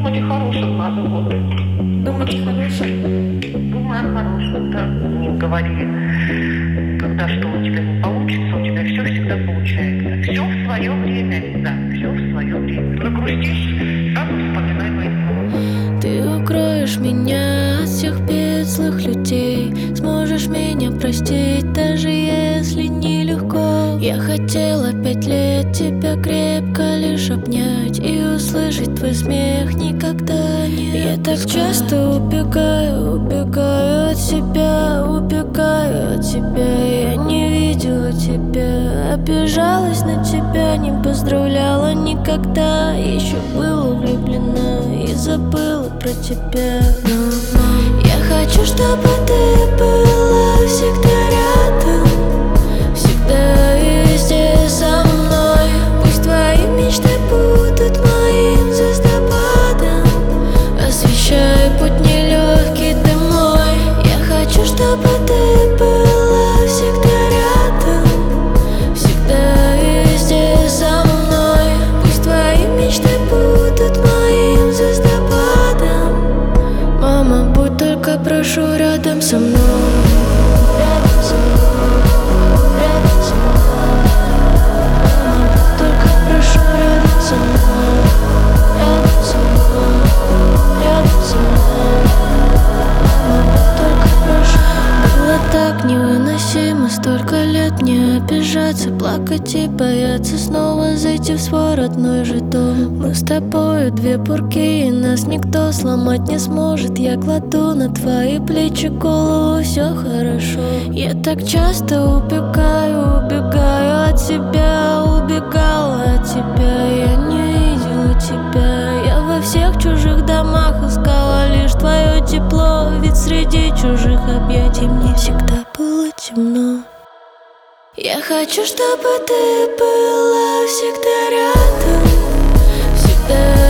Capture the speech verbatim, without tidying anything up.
думать о хорошем надо было. Думать о хорошем? Думай о хорошем, да. Не говори, когда что у тебя не получится, у тебя все всегда получается. Все в свое время, да, все в свое время. Загрустишь, сразу вспоминай мои слова. Ты укроешь меня от всех бед злых людей, сможешь меня простить, даже если нелегко. Я хотела пять лет тебя крепко лишь обнять и услышать твой смех никогда не Я так часто убегаю, убегаю от себя, убегаю от тебя. Я не видела тебя, обижалась на тебя, не поздравляла никогда. Еще была влюблена и забыла про тебя. Но я хочу, чтобы ты была всегда рядом, всегда и везде со мной. Пусть твои мечты будут моим звездопадом, освещай путь нелегкий ты мой. Я хочу, чтобы ты была всегда рядом, всегда и везде со мной. Пусть твои мечты будут моим звездопадом. Мама, будь только, прошу, рядом со мной. Рядом со мной, рядом со мной. Мама, будь только, прошу, рядом со мной. Рядом со мной, рядом со мной. Мама, будь только, прошу. Было так невыносимо столько лет не обижаться, плакать и бояться снова зайти в свой родной же дом. Мы с тобою две бурки, и нас никто сломать не сможет. Я кладу на твои плечи голову, все хорошо. Я так часто убегаю, убегаю от тебя, убегала от тебя. Я не видела тебя, я во всех чужих домах искала лишь твое тепло. Ведь среди чужих объятий мне всегда было темно. Я хочу, чтобы ты была всегда рядом, всегда